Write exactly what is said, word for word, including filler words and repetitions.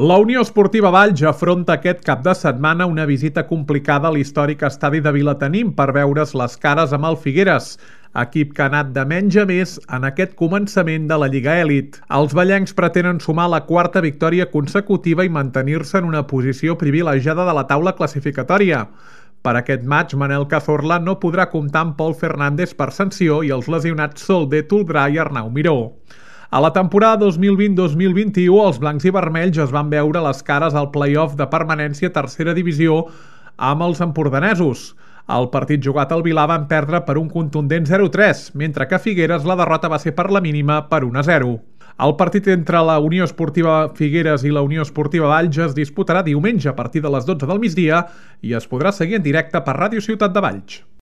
La Unió Esportiva Valls afronta aquest cap de setmana una visita complicada a l'històric estadi de Vilatenim per veure's les cares amb el Figueres, equip que ha anat de menys a més en aquest començament de la Lliga Elit. Els vallencs pretenen sumar la quarta victòria consecutiva i mantenir-se en una posició privilegiada de la taula classificatòria. Per aquest maig, Manel Cazorla no podrà comptar amb Pol Fernández per sanció i els lesionats Solder, Toldrà i Arnau Miró. A la temporada dos mil vint dos mil vint-i-u, els blancs i vermells es van veure les cares al play-off de permanència a tercera divisió amb els empordanesos. El partit jugat al Vilà van perdre per un contundent zero a tres, mentre que a Figueres la derrota va ser per la mínima per un a zero. El partit entre la Unió Esportiva Figueres i la Unió Esportiva Valls es disputarà diumenge a partir de les dotze del migdia i es podrà seguir en directe per Ràdio Ciutat de Valls.